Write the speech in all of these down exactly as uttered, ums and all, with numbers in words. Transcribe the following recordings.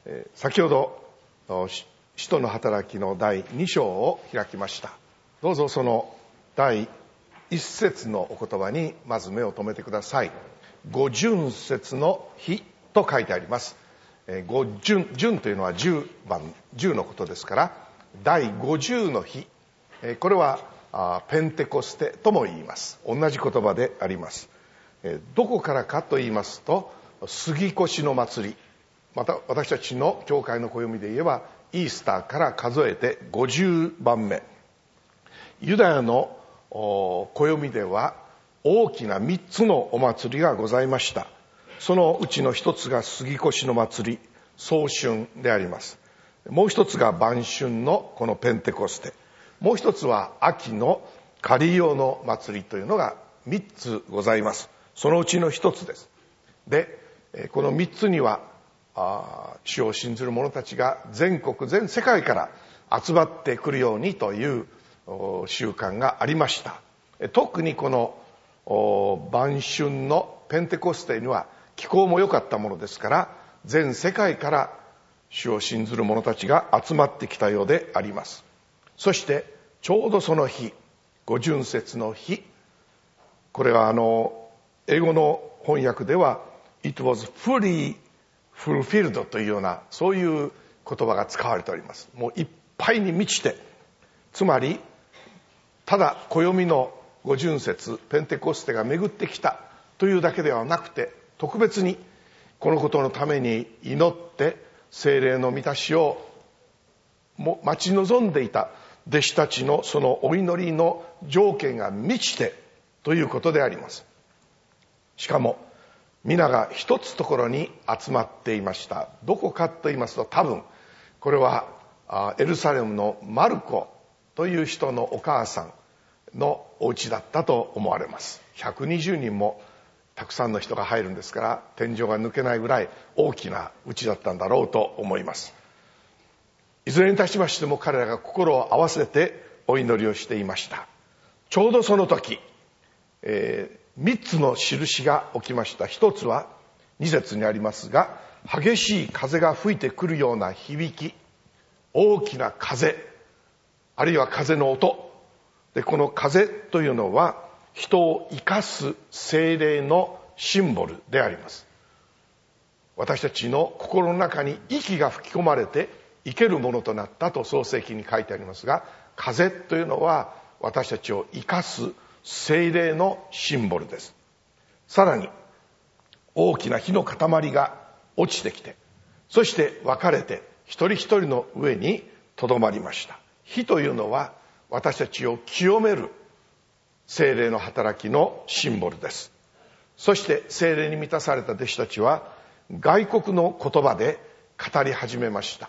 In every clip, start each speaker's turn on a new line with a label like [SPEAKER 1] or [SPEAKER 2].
[SPEAKER 1] 先ほど使徒の働きのだいに章を開きました。どうぞそのだいいっ節のお言葉にまず目を留めてください。五旬節の日と書いてあります。五旬、旬というのはじゅうばん、じゅうのことですから、だいごじゅうの日、これはペンテコステとも言います。同じ言葉であります。どこからかと言いますと、杉越の祭り、また私たちの教会の暦で言えばイースターから数えてごじゅうばんめ。ユダヤの暦では大きなみっつのお祭りがございました。そのうちの一つが杉越の祭り、早春であります。もう一つが晩春のこのペンテコステ、もう一つは秋のカリオの祭りというのがみっつございます。そのうちの一つです。で、このみっつにはあ主を信ずる者たちが全国全世界から集まってくるようにという習慣がありました。特にこの晩春のペンテコステには気候も良かったものですから、全世界から主を信ずる者たちが集まってきたようであります。そしてちょうどその日、五旬節の日、これはあの英語の翻訳では It was fully fulfilled というようなそういう言葉が使われております。もういっぱいに満ちて、つまりただ暦の五旬節ペンテコステが巡ってきたというだけではなくて、特別にこのことのために祈って聖霊の満たしを待ち望んでいた弟子たちのそのお祈りの条件が満ちてということであります。しかも皆が一つところに集まっていました。どこかと言いますと、多分これはエルサレムのマルコという人のお母さんのお家だったと思われます。ひゃくにじゅうにんもたくさんの人が入るんですから、天井が抜けないぐらい大きな家だったんだろうと思います。いずれにいたしましても彼らが心を合わせてお祈りをしていました。ちょうどその時、えー、みっつの印が起きました。一つはに節にありますが、激しい風が吹いてくるような響き、大きな風、あるいは風の音で、この風というのは人を生かす聖霊のシンボルであります。私たちの心の中に息が吹き込まれて生けるものとなったと創世記に書いてありますが、風というのは私たちを生かす聖霊のシンボルです。さらに大きな火の塊が落ちてきて、そして分かれて一人一人の上にとどまりました。火というのは私たちを清める聖霊の働きのシンボルです。そして聖霊に満たされた弟子たちは外国の言葉で語り始めました。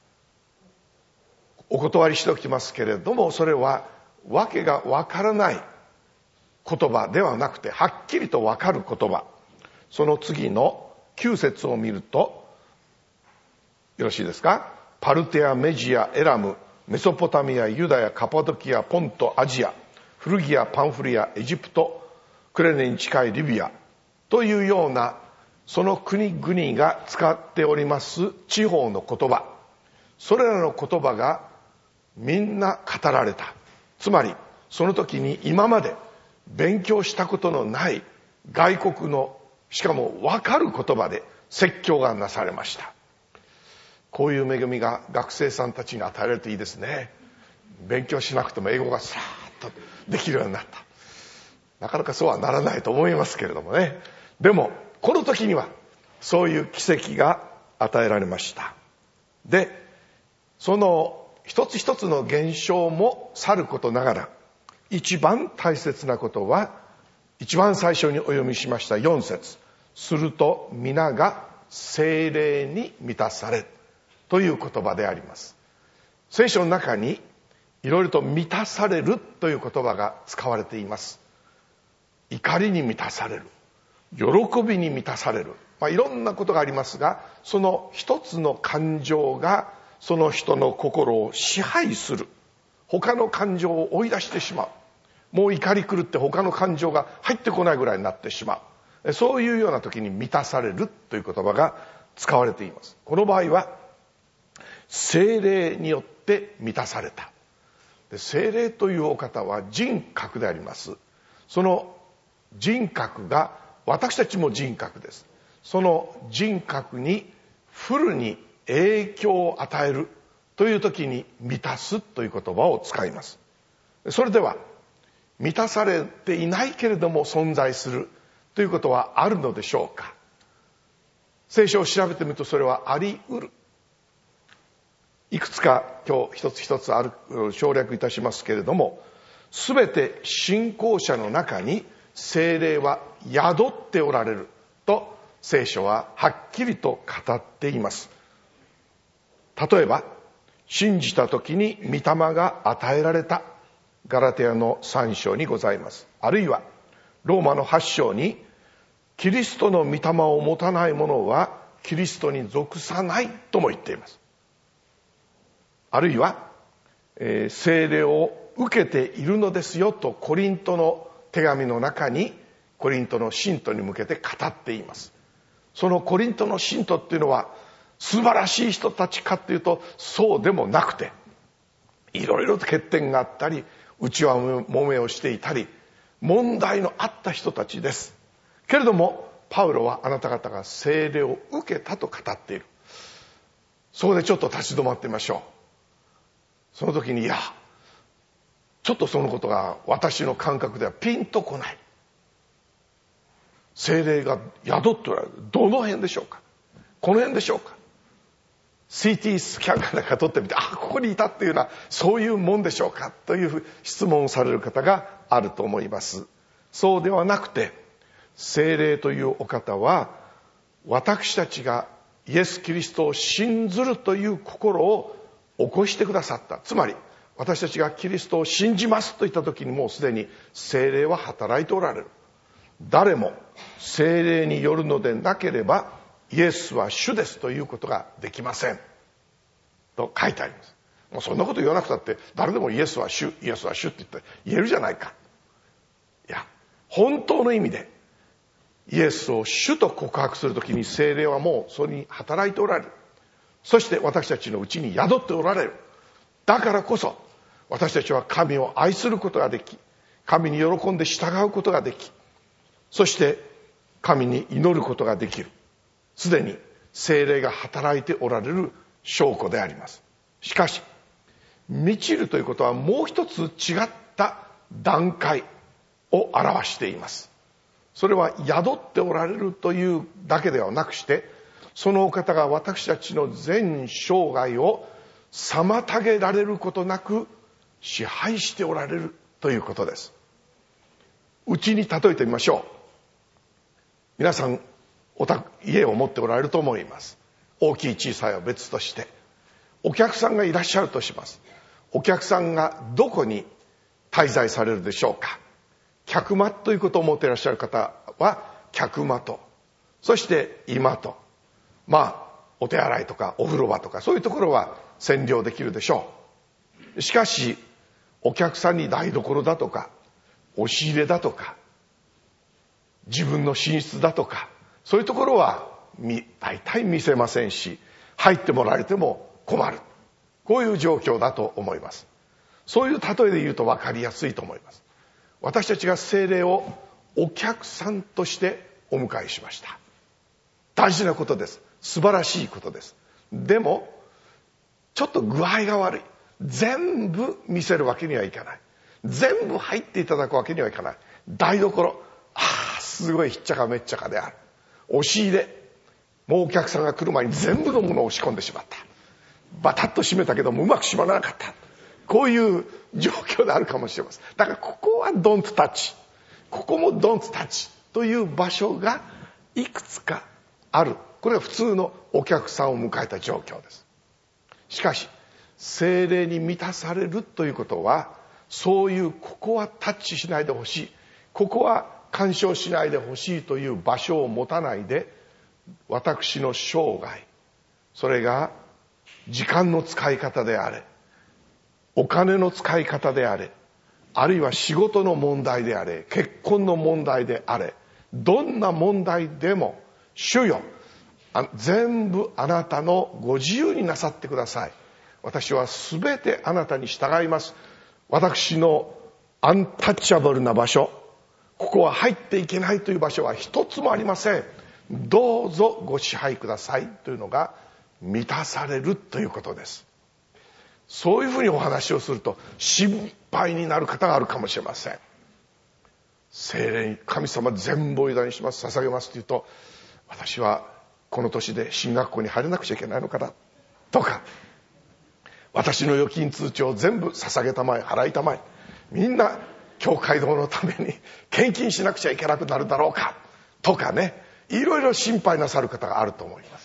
[SPEAKER 1] お断りしておきますけれども、それはわけがわからない言葉ではなくて、はっきりとわかる言葉。その次のきゅう節を見るとよろしいですか。パルテア、メジア、エラム、メソポタミア、ユダヤ、カパドキア、ポント、アジア、フルギア、パンフリア、エジプト、クレネに近いリビアというような、その国々が使っております地方の言葉、それらの言葉がみんな語られた。つまりその時に今まで勉強したことのない外国の、しかも分かる言葉で説教がなされました。こういう恵みが学生さんたちに与えられるといいですね。勉強しなくても英語がスラーッとできるようになった。なかなかそうはならないと思いますけれどもね。でもこの時にはそういう奇跡が与えられました。で、その一つ一つの現象もさることながら、一番大切なことは一番最初にお読みしましたよん節、すると皆が聖霊に満たされという言葉であります。聖書の中にいろいろと満たされるという言葉が使われています。怒りに満たされる、喜びに満たされる、まあ、いろんなことがありますが、その一つの感情がその人の心を支配する。他の感情を追い出してしまう。もう怒り狂って他の感情が入ってこないぐらいになってしまう。そういうような時に満たされるという言葉が使われています。この場合は聖霊によって満たされた。で、聖霊というお方は人格であります。その人格が、私たちも人格です。その人格にフルに影響を与えるという時に満たすという言葉を使います。それでは満たされていないけれども存在するということはあるのでしょうか。聖書を調べてみるとそれはあり得る。いくつか今日一つ一つある省略いたしますけれども、すべて信仰者の中に聖霊は宿っておられると聖書ははっきりと語っています。例えば信じた時に御霊が与えられた、ガラテヤのさん章にございます。あるいはローマのはち章にキリストの御霊を持たない者はキリストに属さないとも言っています。あるいは、えー、聖霊を受けているのですよとコリントの手紙の中にコリントの信徒に向けて語っています。そのコリントの信徒っていうのは素晴らしい人たちかっていうとそうでもなくて、いろいろと欠点があったり内輪もめをしていたり問題のあった人たちです。けれどもパウロはあなた方が聖霊を受けたと語っている。そこでちょっと立ち止まってみましょう。その時に、いやちょっとそのことが私の感覚ではピンとこない。聖霊が宿っておられる。どの辺でしょうか。この辺でしょうか。シーティー スキャンかなんか取ってみて、あ、ここにいたっていうのはそういうもんでしょうかという質問をされる方があると思います。そうではなくて、聖霊というお方は私たちがイエス・キリストを信ずるという心を起こしてくださった。つまり私たちがキリストを信じますと言った時にもうすでに聖霊は働いておられる。誰も聖霊によるのでなければイエスは主ですということができませんと書いてあります。もうそんなこと言わなくたって誰でもイエスは主、イエスは主って言って言えるじゃないか。いや、本当の意味でイエスを主と告白するときに聖霊はもうそれに働いておられる。そして私たちのうちに宿っておられる。だからこそ私たちは神を愛することができ、神に喜んで従うことができ、そして神に祈ることができる。すでに聖霊が働いておられる証拠であります。しかし満ちるということはもう一つ違った段階を表しています。それは宿っておられるというだけではなくして、そのお方が私たちの全生涯を妨げられることなく支配しておられるということです。うちに例えてみましょう。皆さんお宅家を持っておられると思います。大きい小さいは別として、お客さんがいらっしゃるとします。お客さんがどこに滞在されるでしょうか。客間ということを思っていらっしゃる方は客間と、そして居間と、まあお手洗いとかお風呂場とかそういうところは占領できるでしょう。しかしお客さんに台所だとか押し入れだとか自分の寝室だとかそういうところは大体見せませんし、入ってもらえても困る。こういう状況だと思います。そういう例えで言うと分かりやすいと思います。私たちが聖霊をお客さんとしてお迎えしました。大事なことです。素晴らしいことです。でもちょっと具合が悪い。全部見せるわけにはいかない。全部入っていただくわけにはいかない。台所、ああすごいひっちゃかめっちゃかである。押し入れ、もうお客さんが来る前に全部のものを押し込んでしまった。バタッと閉めたけどもうまく閉まらなかった。こういう状況であるかもしれません。だからここはドントタッチ、ここもドントタッチという場所がいくつかある。これは普通のお客さんを迎えた状況です。しかし聖霊に満たされるということは、そういうここはタッチしないでほしい、ここは干渉しないでほしいという場所を持たないで、私の生涯、それが時間の使い方であれ、お金の使い方であれ、あるいは仕事の問題であれ、結婚の問題であれ、どんな問題でも主よ全部あなたのご自由になさってください。私は全てあなたに従います。私のアンタッチャブルな場所、ここは入っていけないという場所は一つもありません。どうぞご支配くださいというのが満たされるということです。そういうふうにお話をすると心配になる方があるかもしれません。聖霊に神様全部を委ねします、捧げますというと、私はこの年で進学校に入れなくちゃいけないのかなとか、私の預金通帳を全部捧げたまえ、払いたまえ、みんな教会堂のために献金しなくちゃいけなくなるだろうかとかね、いろいろ心配なさる方があると思います。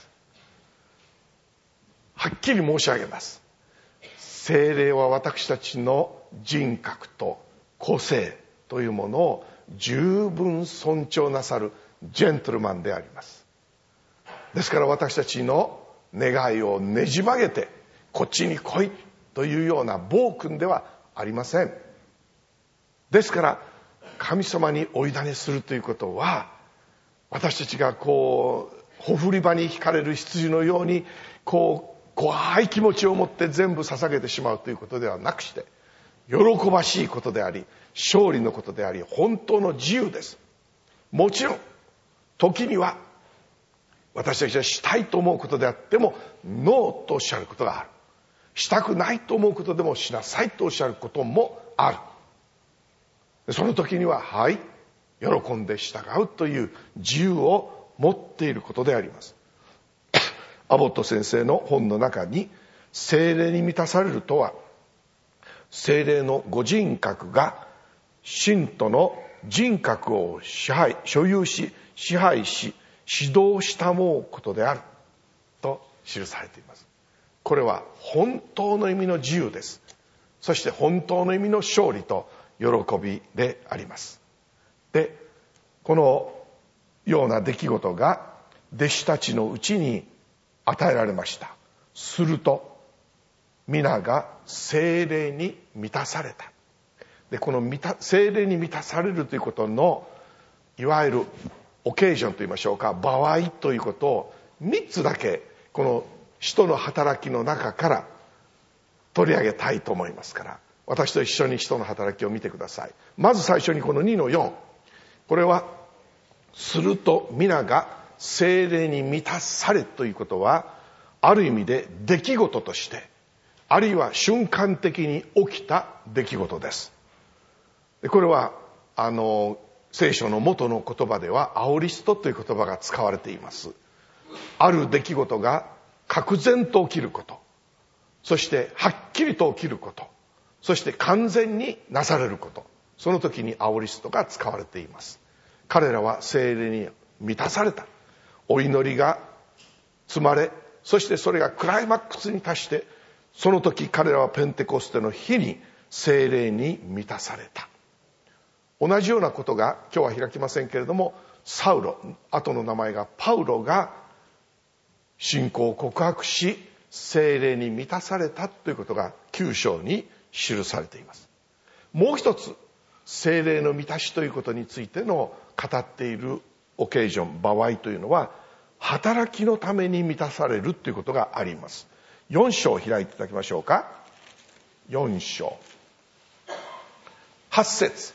[SPEAKER 1] はっきり申し上げます。聖霊は私たちの人格と個性というものを十分尊重なさるジェントルマンであります。ですから私たちの願いをねじ曲げてこっちに来いというような暴君ではありません。ですから神様にお委ねするということは、私たちがこうほふり場に引かれる羊のようにこう怖い気持ちを持って全部捧げてしまうということではなくして、喜ばしいことであり勝利のことであり本当の自由です。もちろん時には私たちはしたいと思うことであってもノーとおっしゃることがある。したくないと思うことでもしなさいとおっしゃることもある。その時にははい喜んで従うという自由を持っていることであります。アボット先生の本の中に、聖霊に満たされるとは、聖霊のご人格が信徒の人格を支配所有し支配し指導したもうことであると記されています。これは本当の意味の自由です。そして本当の意味の勝利と喜びであります。で、このような出来事が弟子たちのうちに与えられました。すると皆が聖霊に満たされた。で、この満た聖霊に満たされるということのいわゆるオケージョンといいましょうか、場合ということをみっつだけこの使徒の働きの中から取り上げたいと思いますから、私と一緒に使徒の働きを見てください。まず最初にこのにのよん、これはすると皆が聖霊に満たされということは、ある意味で出来事として、あるいは瞬間的に起きた出来事です。でこれはあの聖書の元の言葉ではアオリストという言葉が使われています。ある出来事が確然と起きること、そしてはっきりと起きること、そして完全になされること、その時にアオリストが使われています。彼らは聖霊に満たされた。お祈りが積まれ、そしてそれがクライマックスに達して、その時彼らはペンテコステの日に聖霊に満たされた。同じようなことが今日は開きませんけれども、サウロ、後の名前がパウロが信仰を告白し聖霊に満たされたということがきゅう章に記されています。もう一つ、聖霊の満たしということについての語っているオケージョン、場合というのは、働きのために満たされるということがあります。よん章を開いていただきましょうか。よん章はち節、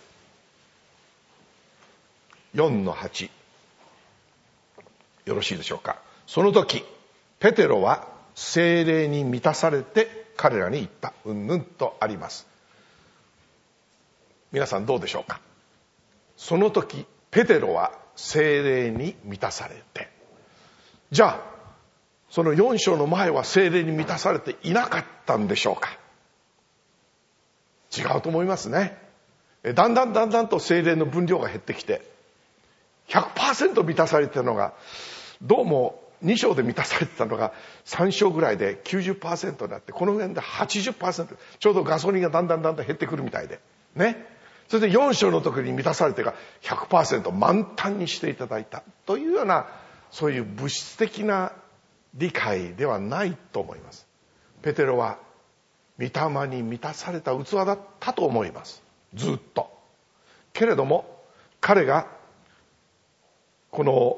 [SPEAKER 1] よんのはち、よろしいでしょうか。その時ペテロは聖霊に満たされて彼らに言った。うんぬんとあります。皆さんどうでしょうか。その時ペテロは聖霊に満たされて、じゃあそのよん章の前は聖霊に満たされていなかったんでしょうか。違うと思いますね。だんだんだんだんと聖霊の分量が減ってきて ひゃくパーセント 満たされてたのが、どうもに章で満たされてたのがさん章ぐらいで きゅうじゅっパーセント になって、この辺で はちじゅっパーセント、 ちょうどガソリンがだんだんだんだん減ってくるみたいでね。それでよん章の時に満たされてが ひゃくパーセント 満タンにしていただいたというような、そういう物質的な理解ではないと思います。ペテロは御霊に満たされた器だったと思います、ずっと。けれども彼がこの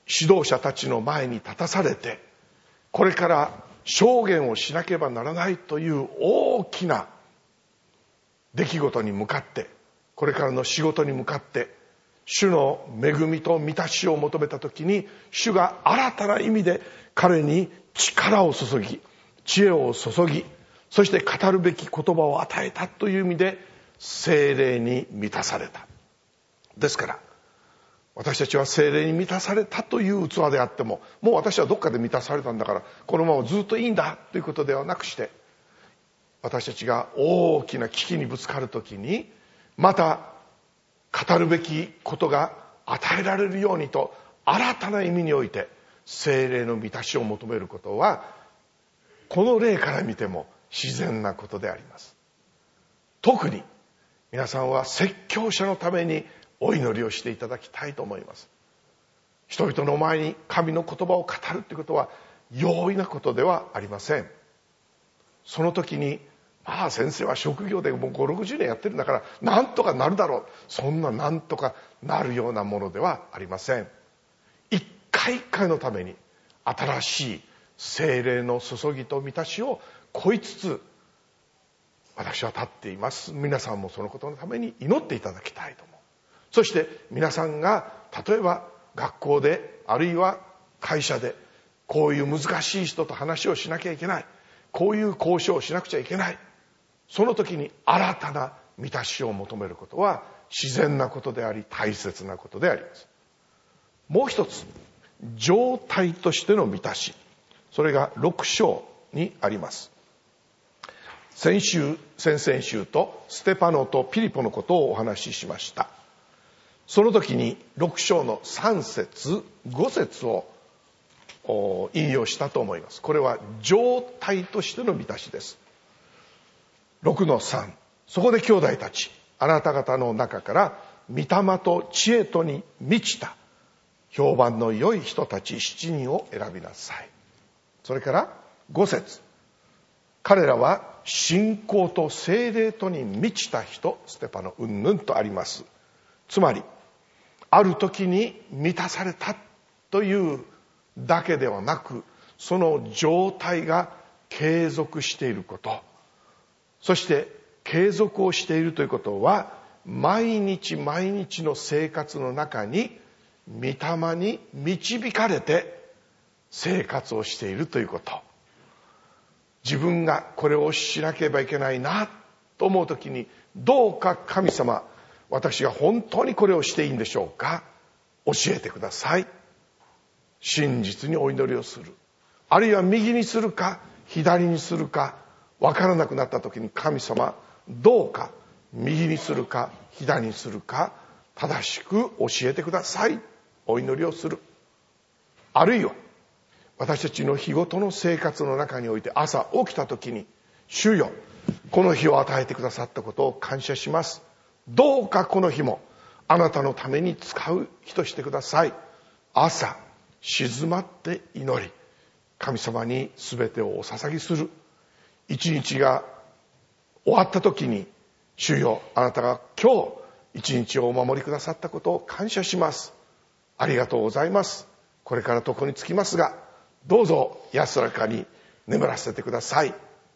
[SPEAKER 1] 指導者たちの前に立たされて、これから証言をしなければならないという大きな出来事に向かって、これからの仕事に向かって主の恵みと満たしを求めたときに、主が新たな意味で彼に力を注ぎ、知恵を注ぎ、そして語るべき言葉を与えたという意味で聖霊に満たされた。ですから私たちは聖霊に満たされたという器であっても、もう私はどっかで満たされたんだからこのままずっといいんだということではなくして、私たちが大きな危機にぶつかるときに、また語るべきことが与えられるようにと、新たな意味において聖霊の満たしを求めることは、この例から見ても自然なことであります。特に皆さんは説教者のためにお祈りをしていただきたいと思います。人々の前に神の言葉を語るということは容易なことではありません。その時に、まあ先生は職業でもうご、ろくじゅうねんやってるんだからなんとかなるだろう、そんななんとかなるようなものではありません。一回一回のために新しい聖霊の注ぎと満たしを乞いつつ私は立っています。皆さんもそのことのために祈っていただきたいと思う。そして皆さんが例えば学校であるいは会社でこういう難しい人と話をしなきゃいけない、こういう交渉をしなくちゃいけない、その時に新たな満たしを求めることは自然なことであり大切なことであります。もう一つ、状態としての満たし、それがろく章にあります。先週先々週とステパノとピリポのことをお話ししました。その時にろく章のさん節ご節を引用したと思います。これは状態としての満たしです。ろくのさん、そこで兄弟たち、あなた方の中から御霊と知恵とに満ちた評判の良い人たち七人を選びなさい。それからご節、彼らは信仰と聖霊とに満ちた人、ステパノうんぬんとあります。つまりある時に満たされたというだけではなく、その状態が継続していること、そして継続をしているということは、毎日毎日の生活の中に御霊に導かれて生活をしているということ。自分がこれをしなければいけないなと思うときに、どうか神様、私が本当にこれをしていいんでしょうか、教えてください。真実にお祈りをする、あるいは右にするか左にするか分からなくなった時に、神様どうか右にするか左にするか正しく教えてください、お祈りをする。あるいは私たちの日ごとの生活の中において、朝起きた時に、主よ、この日を与えてくださったことを感謝します、どうかこの日もあなたのために使う日としてください。朝静まって祈り、神様に全てをお捧げする。一日が終わった時に、主よ、あなたが今日一日をお守りくださったことを感謝します、ありがとうございます、これから床につきますがどうぞ安らかに眠らせてください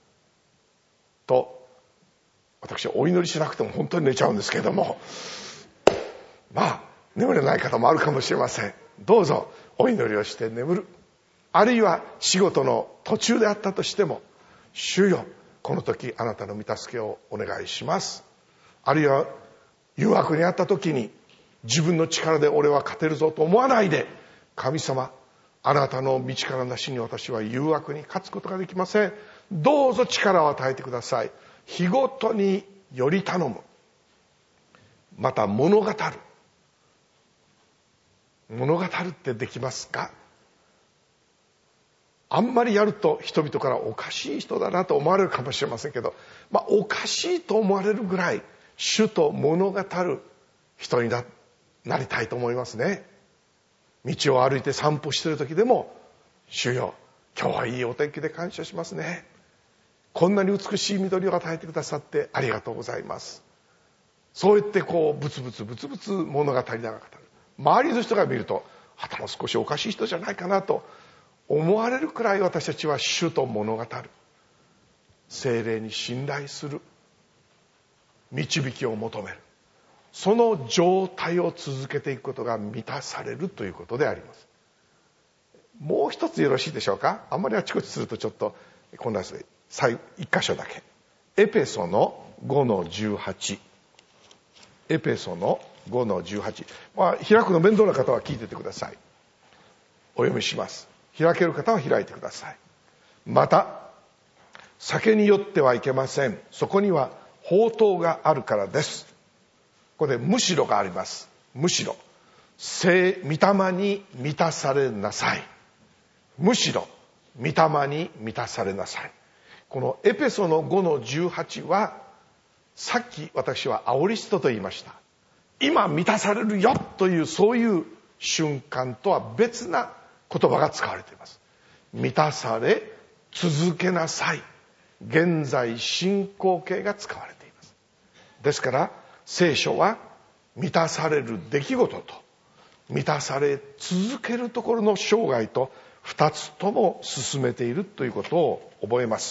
[SPEAKER 1] と、私はお祈りしなくても本当に寝ちゃうんですけれども、まあ眠れない方もあるかもしれません。どうぞお祈りをして眠る。あるいは仕事の途中であったとしても、主よ、この時あなたの御助けをお願いします。あるいは誘惑にあった時に、自分の力で俺は勝てるぞと思わないで、神様、あなたの道からなしに私は誘惑に勝つことができません、どうぞ力を与えてください。日ごとにより頼む、また物語る。物語ってできますか？あんまりやると人々からおかしい人だなと思われるかもしれませんけど、まあ、おかしいと思われるぐらい主と物語る人に な, なりたいと思いますね。道を歩いて散歩している時でも、主よ、今日はいいお天気で感謝しますね、こんなに美しい緑を与えてくださってありがとうございます、そう言ってこうブツブツブツブツ物語りながら語る。周りの人が見ると、 頭少しおかしい人じゃないかなと思われるくらい、私たちは主と物語る、聖霊に信頼する、導きを求める、その状態を続けていくことが満たされるということであります。もう一つよろしいでしょうか。あんまりあちこちするとちょっと混乱する。最一箇所だけ、エペソのごのじゅうはち、エペソのごのじゅうはち、まあ、開くの面倒な方は聞いててください。お読みします。開ける方は開いてください。また酒に酔ってはいけません。そこには法灯があるからです。ここでむしろがあります。むしろ聖御霊に満たされなさい。むしろ御霊に満たされなさい。このエペソのごのじゅうはちは、さっき私はアオリストと言いました。今満たされるよという、そういう瞬間とは別な言葉が使われています。満たされ続けなさい、現在進行形が使われています。ですから聖書は満たされる出来事と満たされ続けるところの生涯と二つとも進めているということを覚えます。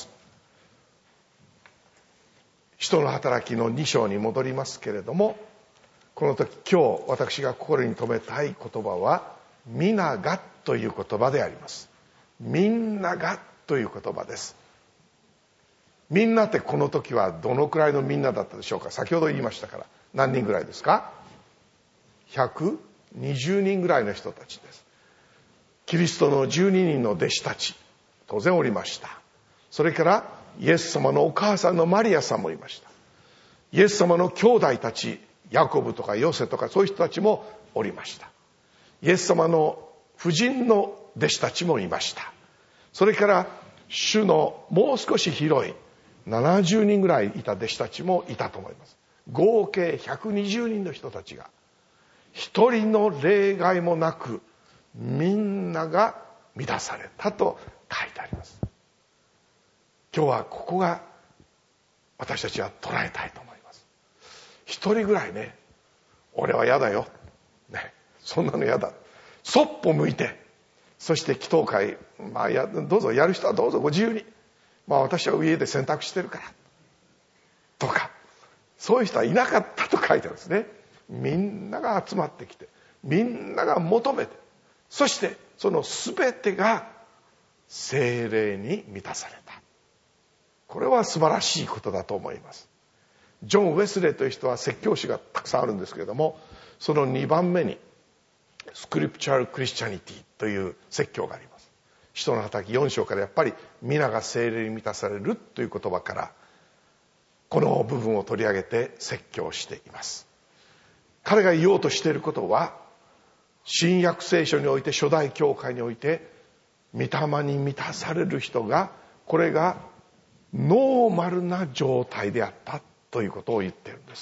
[SPEAKER 1] 使徒の働きのに章に戻りますけれども、この時今日私が心に留めたい言葉は皆がという言葉であります。みんながという言葉です。みんなってこの時はどのくらいのみんなだったでしょうか。先ほど言いましたから、何人ぐらいですか。ひゃくにじゅうにんぐらいの人たちです。キリストのじゅうににんの弟子たち、当然おりました。それからイエス様のお母さんのマリアさんもいました。イエス様の兄弟たち、ヤコブとかヨセとかそういう人たちもおりました。イエス様の夫人の弟子たちもいました。それから主のもう少し広いななじゅうにんぐらいいた弟子たちもいたと思います。合計ひゃくにじゅうにんの人たちが一人の例外もなくみんなが満たされたと書いてあります。今日はここが私たちは捉えたいと思います。一人ぐらいね、俺は嫌だよ、ね、そんなの嫌だ、そっぽ向いて、そして祈祷会、まあ、やどうぞやる人はどうぞご自由に、まあ私は家で洗濯してるからとか、そういう人はいなかったと書いてあるんですね。みんなが集まってきて、みんなが求めて、そしてその全てが聖霊に満たされた。これは素晴らしいことだと思います。ジョン・ウェスレーという人は説教師がたくさんあるんですけれども、そのにばんめにスクリプチャル・クリスチャニティという説教があります。使徒の働きよん章からやっぱり皆が聖霊に満たされるという言葉からこの部分を取り上げて説教しています。彼が言おうとしていることは、新約聖書において、初代教会において御霊に満たされる人が、これがノーマルな状態であったということを言っているんです。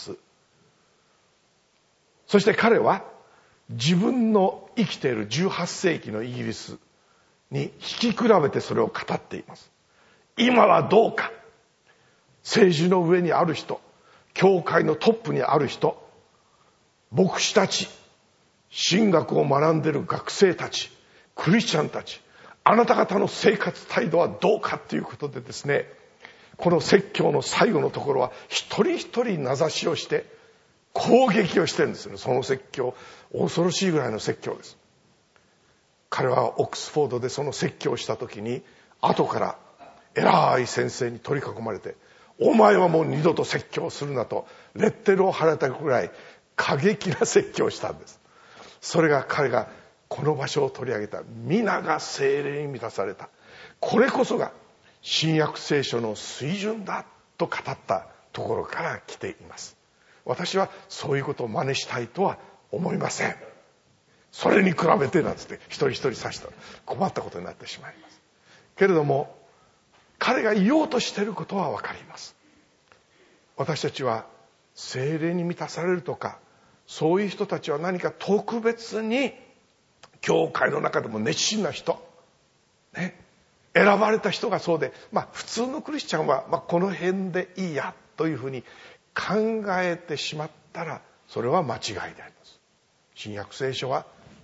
[SPEAKER 1] そして彼は自分の生きているじゅうはっ世紀のイギリスに引き比べてそれを語っています。今はどうか、政治の上にある人、教会のトップにある人、牧師たち、神学を学んでいる学生たち、クリスチャンたち、あなた方の生活態度はどうかということでですね、この説教の最後のところは一人一人名指しをして攻撃をしてるんですよね。その説教、恐ろしいぐらいの説教です。彼はオックスフォードでその説教をした時に、後から偉い先生に取り囲まれて、お前はもう二度と説教するなとレッテルを貼られたぐらい過激な説教をしたんです。それが彼がこの場所を取り上げた皆が聖霊に満たされた、これこそが新約聖書の水準だと語ったところから来ています。私はそういうことを真似したいとは思いません。それに比べてなんつって一人一人指したら困ったことになってしまいますけれども、彼が言おうとしていることは分かります。私たちは聖霊に満たされるとか、そういう人たちは何か特別に教会の中でも熱心な人、ね、選ばれた人がそうで、まあ普通のクリスチャンは、まあ、この辺でいいやというふうに考えてしまったら、それは間違いであります。新約聖書は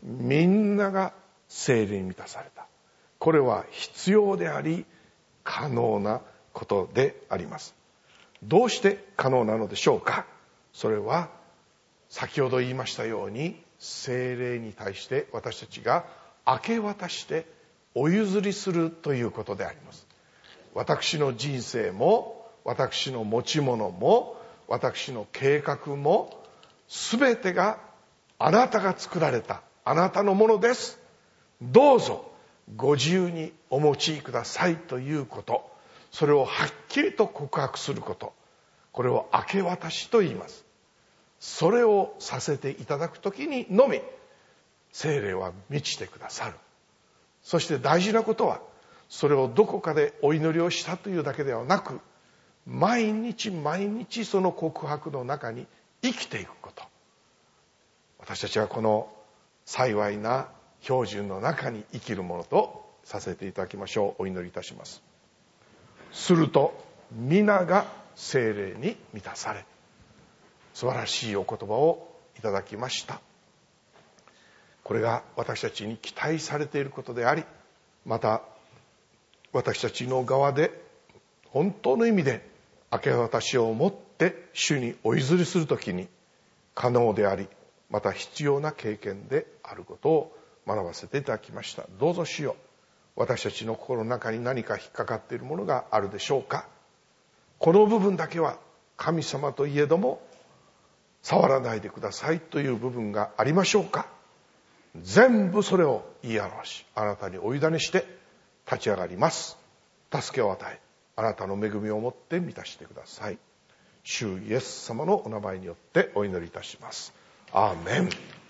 [SPEAKER 1] みんなが聖霊に満たされた。これは必要であり可能なことであります。どうして可能なのでしょうか。それは先ほど言いましたように、聖霊に対して私たちが明け渡してお譲りするということであります。私の人生も、私の持ち物も、私の計画も、すべてがあなたが作られたあなたのものです。どうぞご自由にお持ちくださいということ、それをはっきりと告白すること、これを明け渡しと言います。それをさせていただくときにのみ聖霊は満ちてくださる。そして大事なことは、それをどこかでお祈りをしたというだけではなく、毎日毎日その告白の中に生きていくこと。私たちはこの幸いな標準の中に生きるものとさせていただきましょう。お祈りいたします。すると皆が聖霊に満たされ、素晴らしいお言葉をいただきました。これが私たちに期待されていることであり、また私たちの側で本当の意味で明け渡しをもって主にお譲りするときに可能であり、また必要な経験であることを学ばせていただきました。どうぞ主よ、私たちの心の中に何か引っかかっているものがあるでしょうか。この部分だけは神様といえども触らないでくださいという部分がありましょうか。全部それを言い表し、あなたにお委ねして立ち上がります。助けを与え、あなたの恵みをもって満たしてください。主イエス様のお名前によってお祈りいたします。アーメン。